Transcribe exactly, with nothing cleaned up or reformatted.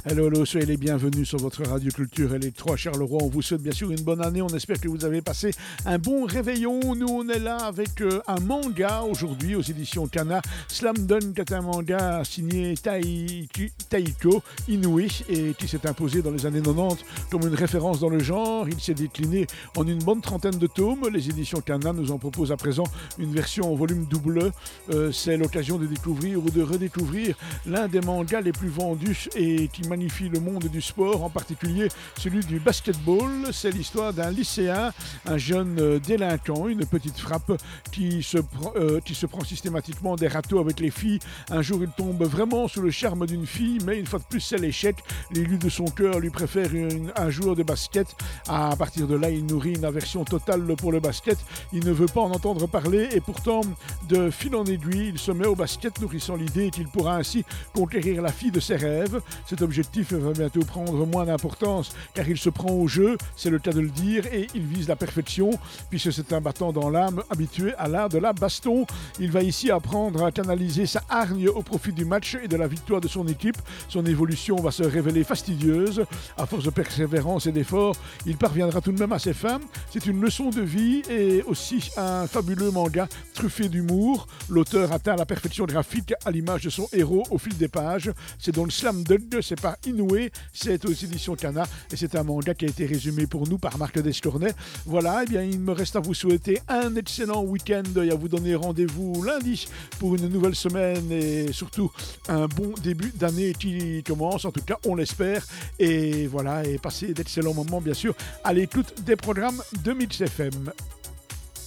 Hello, hello, soyez les bienvenus sur votre radio culture et les trois Charleroi. On vous souhaite bien sûr une bonne année. On espère que vous avez passé un bon réveillon. Nous, on est là avec euh, un manga aujourd'hui aux éditions Kana. Slam Dunk est un manga signé Tai- Taiko Inoue et qui s'est imposé dans les années quatre-vingt-dix comme une référence dans le genre. Il s'est décliné en une bonne trentaine de tomes. Les éditions Kana nous en proposent à présent une version en volume double. Euh, c'est l'occasion de découvrir ou de redécouvrir l'un des mangas les plus vendus et qui magnifie le monde du sport, en particulier celui du basketball. C'est l'histoire d'un lycéen, un jeune euh, délinquant, une petite frappe qui se, pr- euh, qui se prend systématiquement des râteaux avec les filles. Un jour, il tombe vraiment sous le charme d'une fille, mais une fois de plus, c'est l'échec. L'élu de son cœur lui préfère une- un joueur de basket. À partir de là, il nourrit une aversion totale pour le basket. Il ne veut pas en entendre parler et pourtant, de fil en aiguille, il se met au basket, nourrissant l'idée qu'il pourra ainsi conquérir la fille de ses rêves. Cet objectif va bientôt prendre moins d'importance car il se prend au jeu, c'est le cas de le dire, et il vise la perfection puisque c'est un battant dans l'âme habitué à l'art de la baston. Il va ici apprendre à canaliser sa hargne au profit du match et de la victoire de son équipe. Son évolution va se révéler fastidieuse. À force de persévérance et d'efforts, il parviendra tout de même à ses fins. C'est une leçon de vie et aussi un fabuleux manga truffé d'humour. L'auteur atteint la perfection graphique à l'image de son héros au fil des pages. C'est donc Slam Dunk, c'est par Inoue, c'est aux éditions Kana et c'est un manga qui a été résumé pour nous par Marc Descornet. Voilà, et bien il me reste à vous souhaiter un excellent week-end et à vous donner rendez-vous lundi pour une nouvelle semaine et surtout un bon début d'année qui commence, en tout cas on l'espère. Et voilà, et passez d'excellents moments bien sûr à l'écoute des programmes de Mix F M.